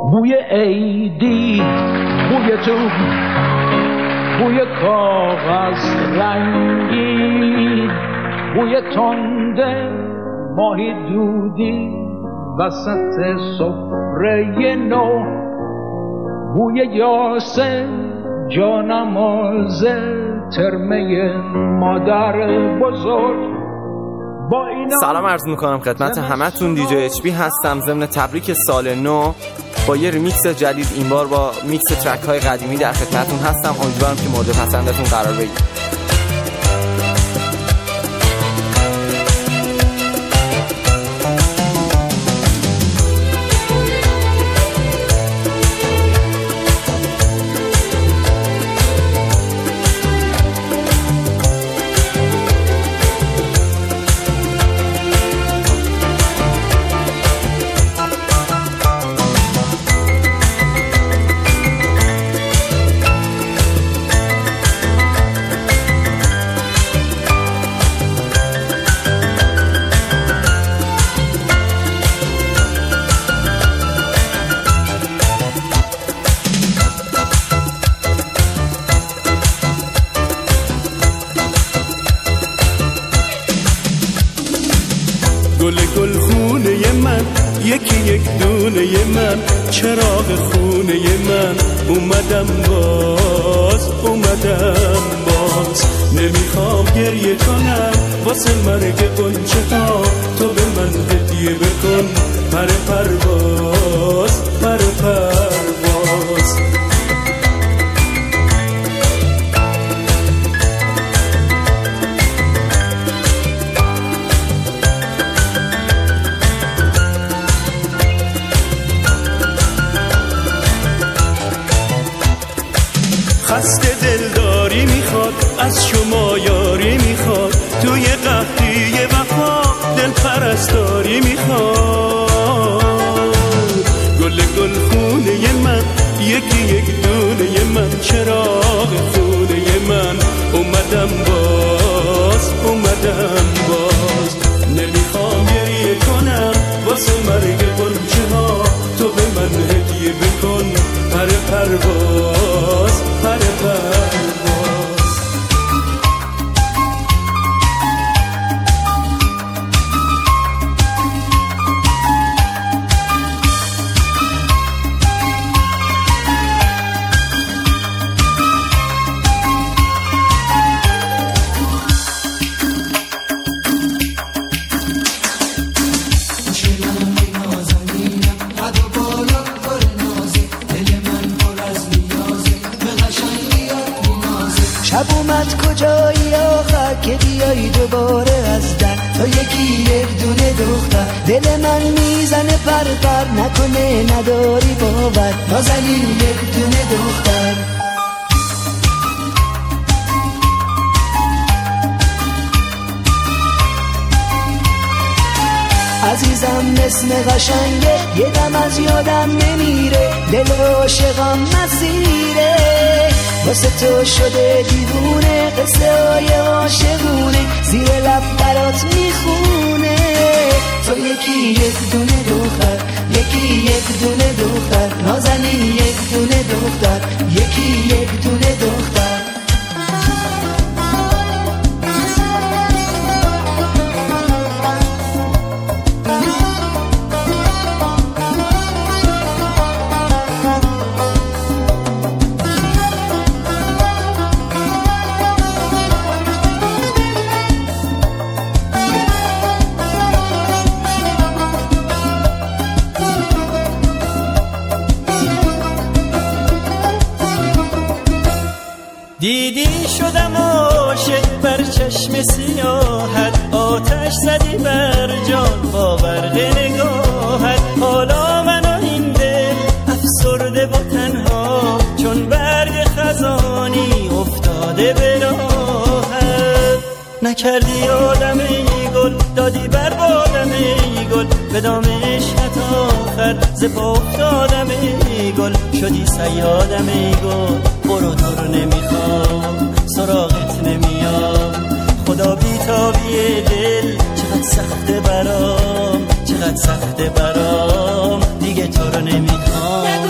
بوی عیدی، بوی تو، بوی کاغذ رنگی، بوی تنده ماهی دودی وسط سفره نو، بوی یاسه جانماز ترمه مادر بزرگ. سلام عرض میکنم خدمت همتون. دی جی اچ پی هستم. ضمن تبریک سال نو با یه ریمیکس جدید، این بار با میکس ترک های قدیمی در خدمتتون هستم. امیدوارم که مورد پسندتون قرار بگیره. گل خونه من، یکی یک دونه من، چراغ خونه من، اومدم باز نمیخوام گریه کنم واسه مرگ غنچه ها، تو به من هدیه بکن پر پرواز. خسته دلداری میخواد، از شما یاری میخواد، توی قحطی وفا دل پرستاری میخواد. گل خونه من، یکی یک دونه من، چراغ خونه من، اومدم باز نمیخوام گریه کنم واسه مرگ غنچه ها، تو به من هدیه بکن پر پرواز. شب اومد کجایی آخر که بیایی دوباره از در، تو یکی یک دونه دختر، دل من میزنه پر نکنه نداری باور، نازنین یک دونه دختر. عزیزم اسم قشنگه یه دم از یادم نمیره، دل عاشقم مسیره، واسه تو شده دیوونه، قصه های عاشقونه زیر لب برات میخونه. تو یکی یک دونه دختر، یکی یک دونه دختر، نازنین یک دونه دختر، یکی یک دونه دختر. دیدی شدم عاشق بر چشم سیاحت، آتش زدی بر جان با برق نگاهت، حالا من این دل افسرده و تنها، چون برگ خزانی افتاده به راهت. نکردی آدم ای گل، دادی بر بادم ای گل، به دام عشقت آخر ز پا افتادم ای گل، شدی صیادم ای گل، برو تو رو نمیخوام سراغت نمیام، خدا بیتابی دل چقدر سخته برام، چقدر سخته برام، دیگه تو رو نمیخوام.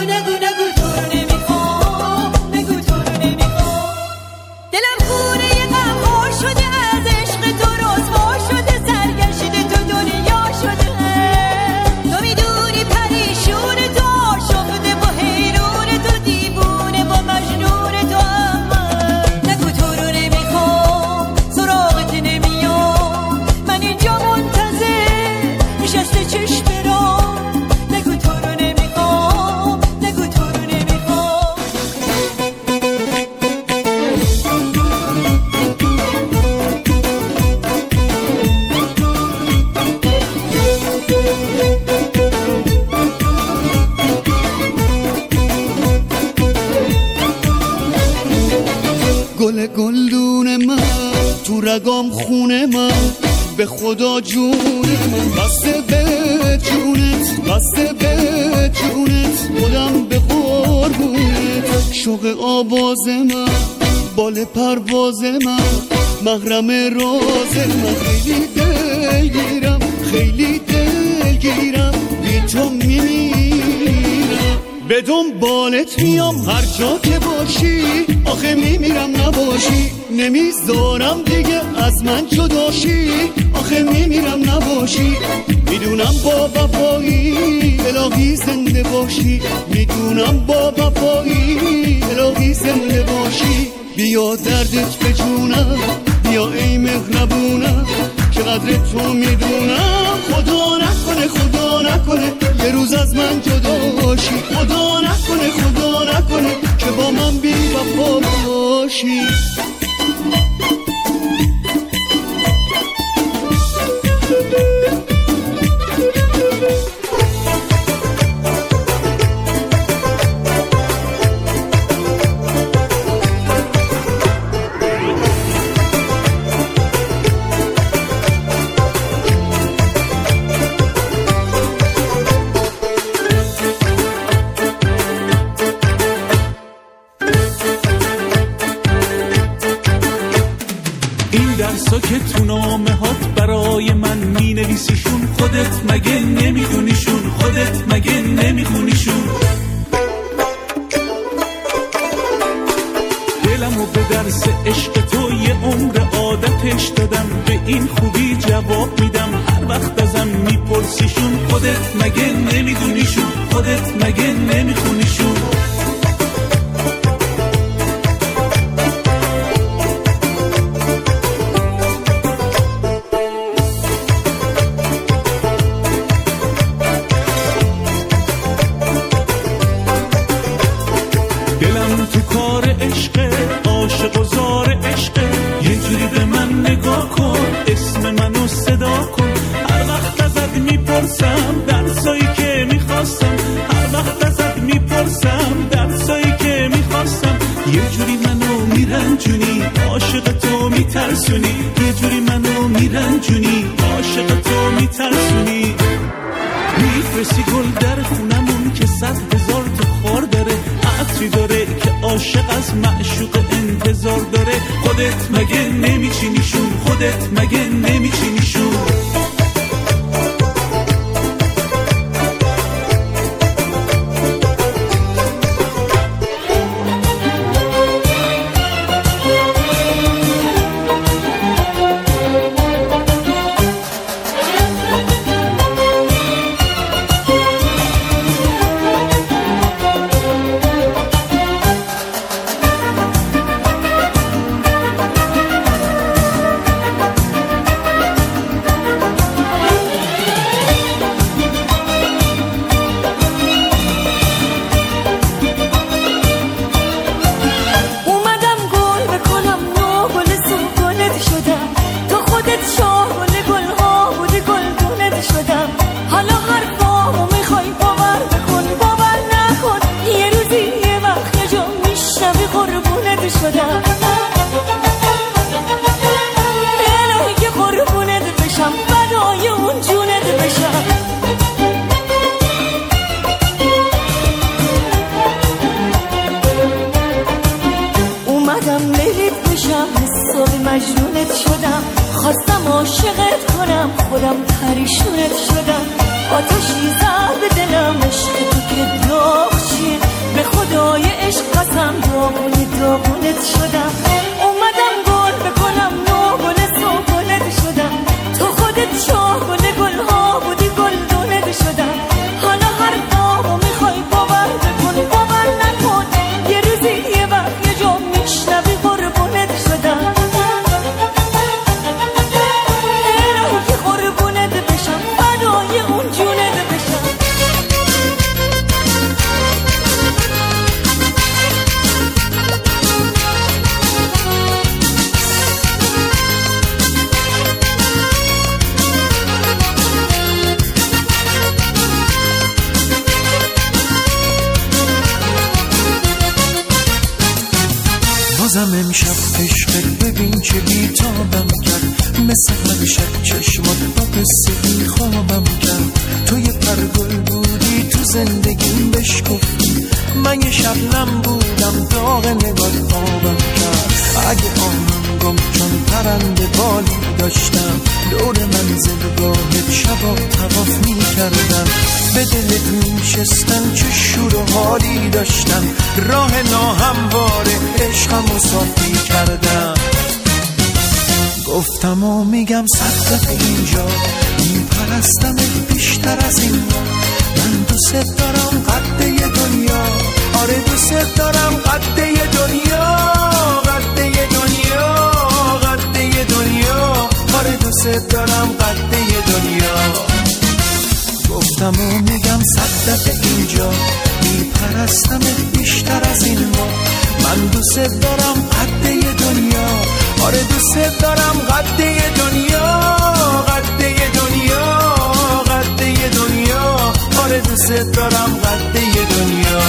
گل گلدون من، تو رگام خونه من، به خدا جون من. بسته به جونت، بسته به جونت، خودم به قربونت. شوق آواز من، بال پرواز من، محرم راز من. خیلی دلگیرم، خیلی دلگیرم، بی تو میمیرم. به دنبالت میام هر جا که باشی، آخه میمیرم نباشی. نمیذارم دیگه از من جداشی، آخه میمیرم نباشی. میدونم با وفایی الهی زنده باشی، میدونم با وفایی الهی زنده باشی. بیا دردت به جونم، بیا ای مهربونم، که قدر تو میدونم. خدا نکنه، خدا نکنه یه روز از من جدا باشی. خدا نکنه، خدا نکنه که با من بی وفا باشی. درسا که تو نامه هات برای من می نویسیشون، خودت مگه نمیدونیشون؟ خودت مگه نمیخونیشون؟ دلمو به درس عشق تو یه عمر عادتش دادم، به این خوبی جواب میدم هر وقت ازم میپرسیشون. خودت مگه نمیدونیشون؟ خودت مگه نمیخونیشون؟ عاشق و زار عشقه، یه جوری به من نگاه کن، اسم منو صدا کن. هر وقت ازت میپرسم درسایی که میخواستم، هر وقت ازت میپرسم درسایی که میخواستم. یه جوری منو میرنجونی، عاشق تو میترسونی. یه جوری منو میرنجونی، عاشق تو میترسونی. میفرستی گل در خونمون که 100,000 تا خار داره، عطری داره که عاشق از معشوق انتظار داره. خودت مگه نمیچینیشون؟ خودت مگه نمیچینیشون؟ مجنونت شدم، خواستم عاشقت کنم، خودم پریشونت شدم. آتشی زد به دلم عشق تو که داغ چیه، به خدای عشق قسم داغونی داغونت شدم. اومدم گل بکنم نو گل سوگلت شدم، تو خودت شاه گل گلها بودی گلدونت شدم. حالا هر دامو میخوای باور بکن، باور نکن یه روزی یه وقت یه جا میشنوی قربونت شدم. بازم امشب عشقت ببین چه بیتابم کرد، مثل هر شب چشمات با قصه خوابم کرد. تو یه پرگل بودی تو زندگیم بشکفتی، من یه شبنم بودم داغ نگات آبم کرد. اگه آنم گم چون پرنده بالی داشتم، دور منزلگاهت شبا طواف می کردم. به دلت می شستم چه شور و حالی داشتم، راه ناهمواره عشقمو صاف می کردم. گفتم و میگم صد دفعه اینجا، میپرستمت بیشتر از این. من دوست دارم قده دنیا، آره دوست دارم قده دنیا، قده دنیا، قده دنیا، آره دوست دارم قده دنیا. گفتم و میگم صد دفعه اینجا، میپرستمت بیشتر از این ما. من دوست دارم قده دنیا، آره دوست دارم قده دنیا، قده دنیا، قده دنیا، آره دوست دارم قده دنیا.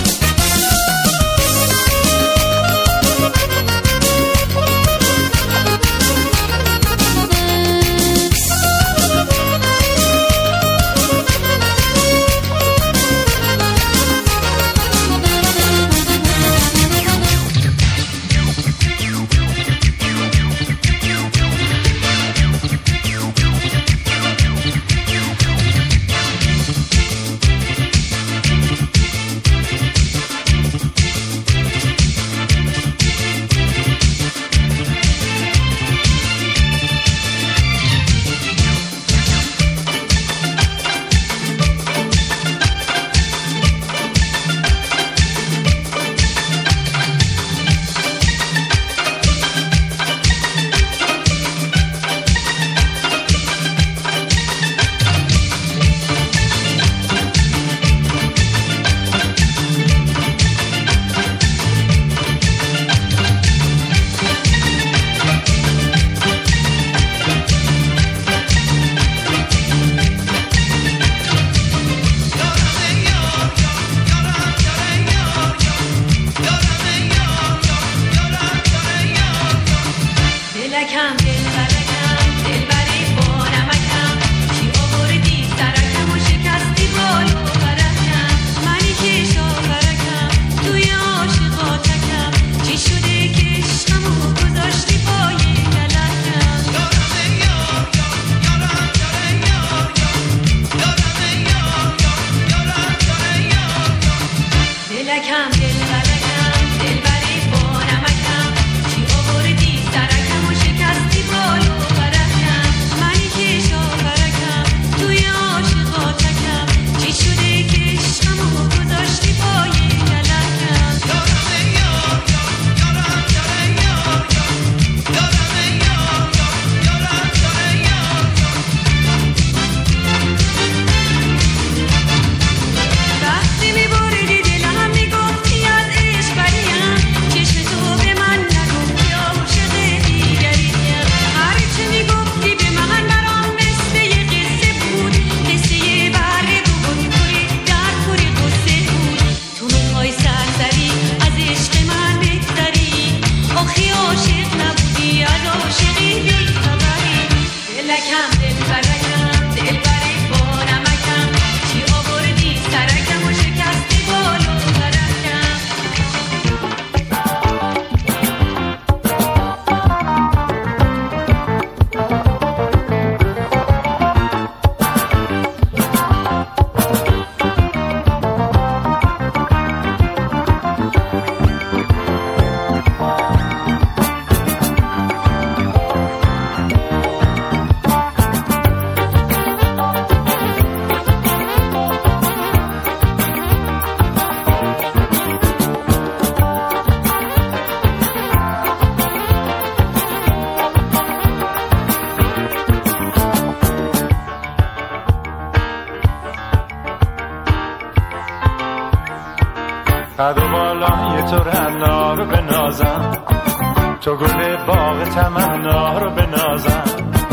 قد و بالای تو رعنا رو بنازم، تو گل باغ تمنا رو بنازم.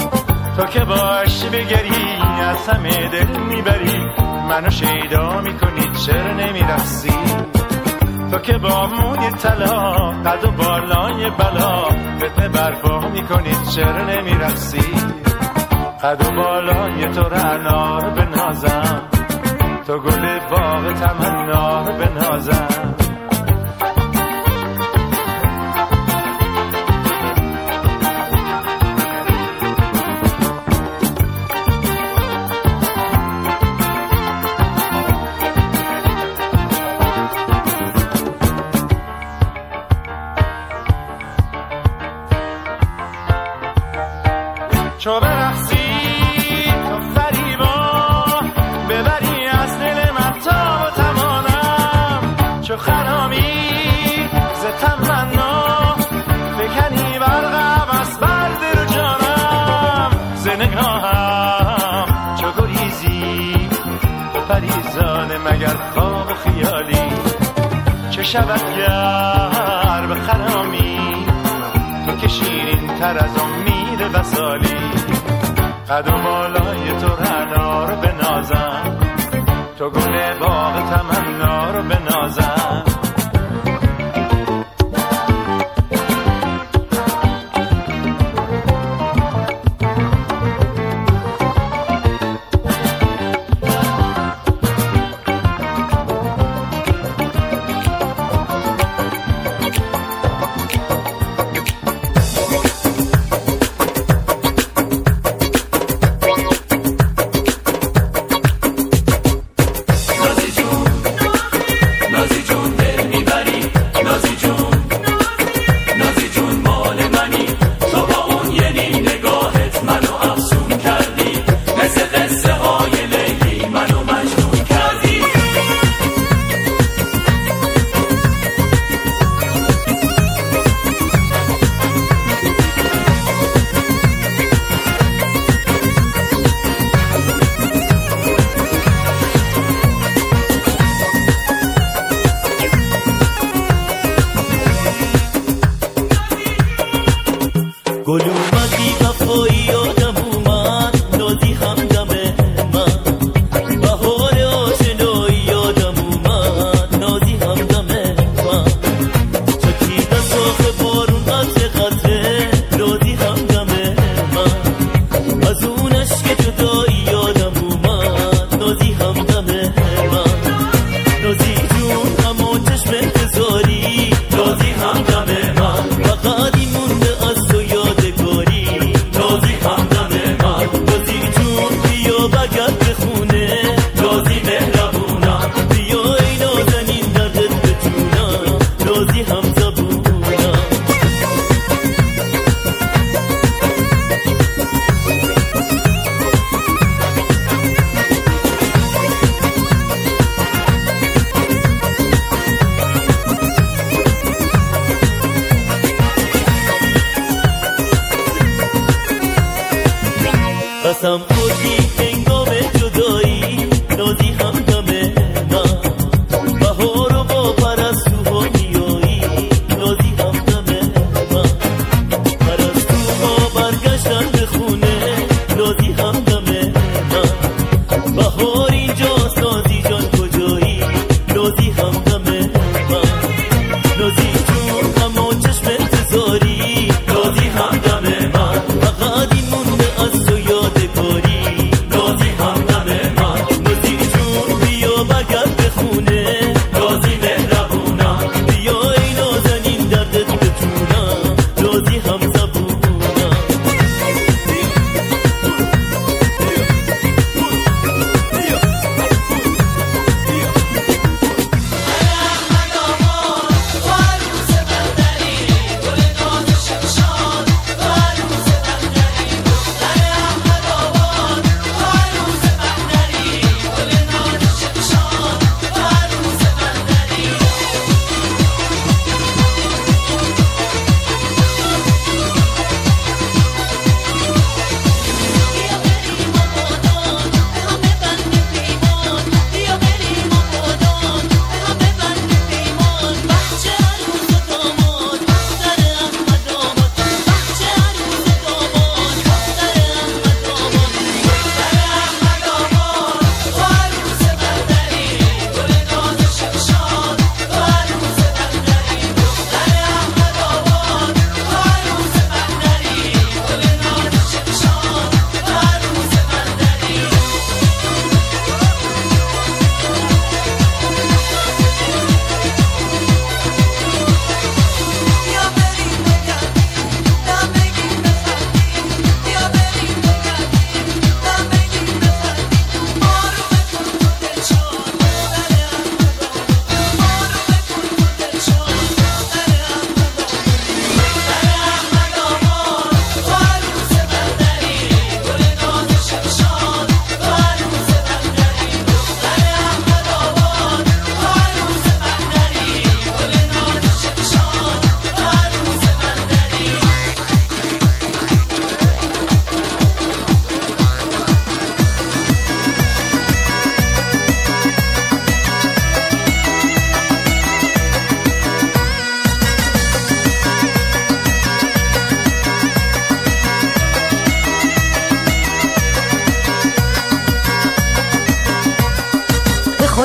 تو که باشی بگری از همه دل میبری، منو شیدا میکنی چرا نمیرقصی؟ تو که با موی طلا قد و بالای بلا فتنه برپا میکنی چرا نمیرقصی قد و بالای تو رعنا رو بنازم تو گل باغ تمنا رو بنازم چو برقصی تو فریبا ببری از دل من تا و تمانم چو خرامی ز تمنا بکنی برقم از بر دل و جانم ز نگاهم چو گریزی تو پریزان مگر خواب خیالی چه شود گر به خرامی تو که شیرین تر از امید وصالی قد و بالای تو رعنا رو بنازم تو گل باغ تمنا رو بنازم نازی جون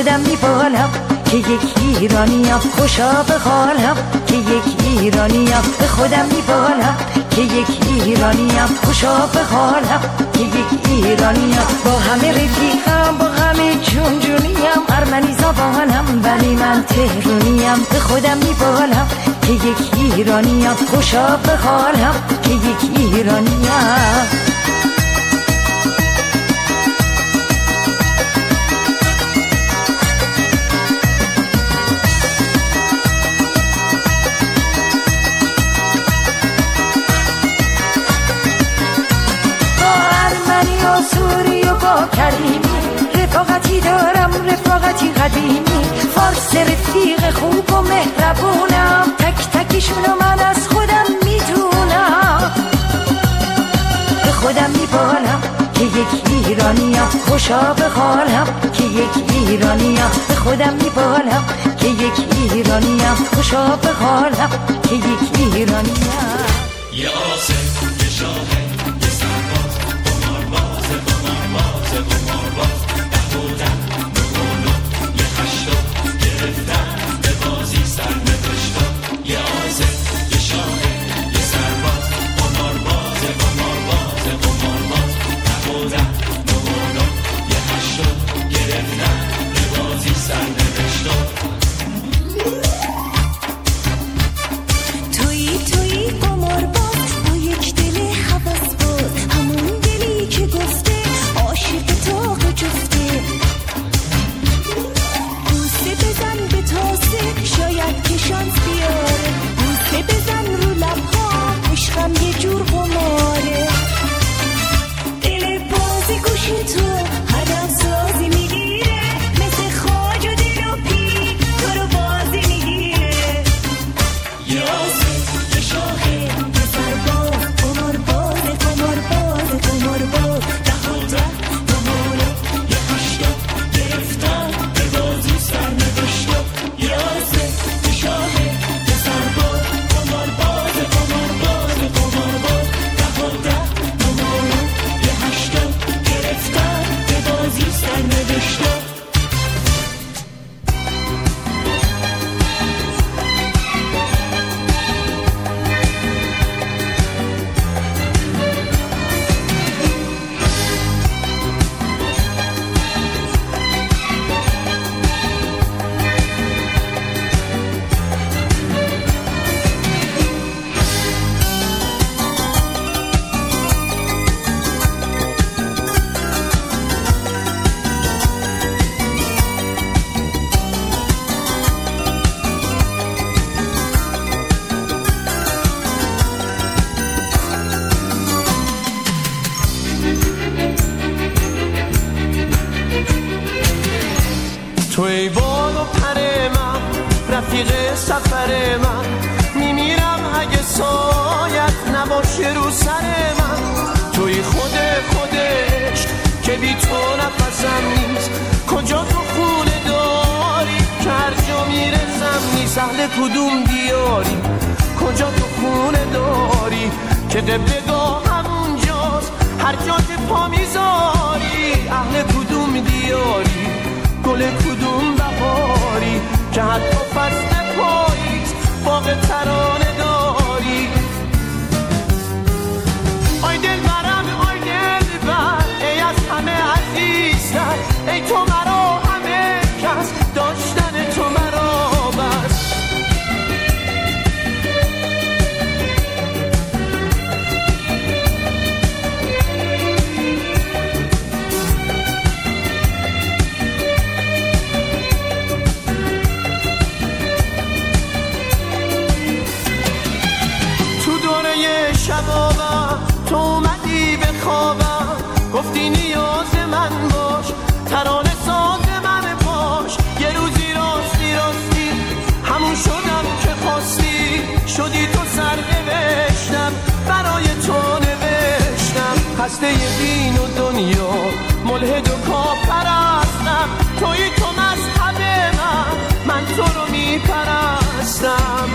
خودم میبالم که یک ایرانیم، خوشا به حالم که یک ایرانیم. به خودم میبالم که یک ایرانیم، خوشا به حالم که یک ایرانیم. با همه رفیقم، با همه جون جونیم، ارمنی زبانم ولی من تهرونیم. به خودم میبالم که یک ایرانیم، خوشا به حالم که یک ایرانیم. سوری و با کریمی رفاقتی دارم، رفاقتی قدیمی. فارس رفیق خوب و مهربونم، تک تکشونو من از خودم میدونم. به خودم میبالم که یک ایرانیم، خوشا به حالم که یک ایرانیم. به خودم میبالم که یک ایرانیم، خوشا به حالم که یک ایرانیم. یه آسف یه شاهد یه سرباز قمارباز قمارباز قمارباز بودن نمونو یه خشتو گرفتن به بازی سر نوشتن. یه آسف یه شاهد یه سرباز قمارباز قمارباز قمارباز بودن نمونو یه خشتو گرفتن به بازی سر نوشتن. تویی قمارباز با یک دل هوسباز، همون دلی که گفته عاشق تاق جفته. بوسه بزن به تاسه شاید که شانس بیاره، بوسه بزن رو لبها عشقم یه جور قماره. دل بازی گوش تو هدف سازی میگیره، مثل خاج و دل و پی تو رو بازی میگیره. یه آسف یه شاهد یه سرباز قمارباز قمارباز قمارباز دهوده نمونو یه خشتو گرفتن به بازی سر نوشتن. یه آسف یه شاهد یه سرباز قمارباز قمارباز قمارباز دهوده نمونو یه خشتو گرفتن به بازی سر نوشتن. تو ای بال و پر من، رفیق سفر من، میمیرم اگه سایت نباشه رو سر من. توی خودش که بی تو نفسم نیست، کجا تو خونه داری که هر جا میرسم نیست. اهل کدوم دیاری کجا تو خونه داری که قبلگاه همونجاست هر جا که پا میذاری. اهل کدوم دیاری گل کدوم بهاری که حتی فصل پاییز باغ ترانه داری. آی دل برم آی دل بر، ای از همه عزیزتر، ای تو مرا همه کس، داشتن تو مرا بس. شبابم تو اومدی به خوابم، گفتی نیاز من باش، ترانه ساز من باش. یه روزی راستی همون شدم که خواستی، شدی تو سر نوشتم برای تو نوشتم. خسته دین و دنیا ملحد و کافرستم، توی تو مذهب من تو رو میپرستم.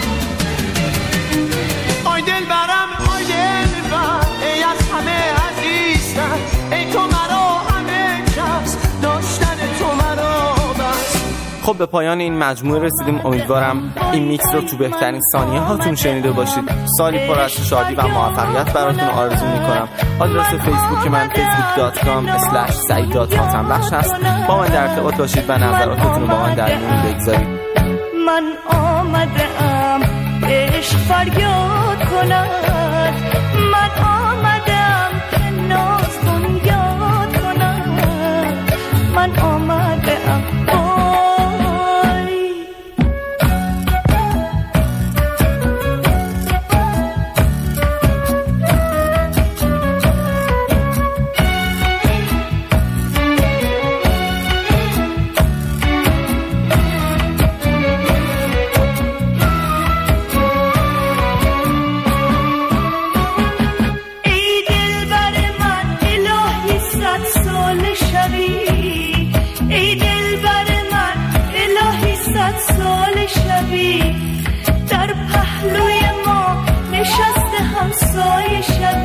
آی دل برم آی دل بر، ای از همه عزیزتر، ای تو مرا همه کس، داشتن تو مرا بس. خب به پایان این مجموعه رسیدیم. امیدوارم این میکس رو تو بهترین ثانیه هاتون شنیده باشید. سالی پر از شادی و موفقیت براتون آرزو میکنم. آدرس فیسبوک من facebook.com/saeed.hatembakhsh هست. با من در ارتباط باشید و نظراتتون رو با من در میون بگذارید. من آمدم عشق فریاد کند، من آمدم که ناز بنیاد کند، من آمدم در پهلوی ما نشسته همسایه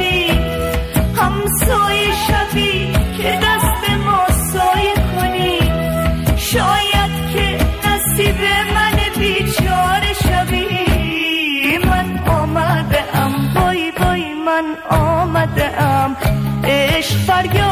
شبی که دست به ما سایه کنی، شاید که نصیب من بیچاره شبی. من آمدم وای وای من آمدم عشق فریاد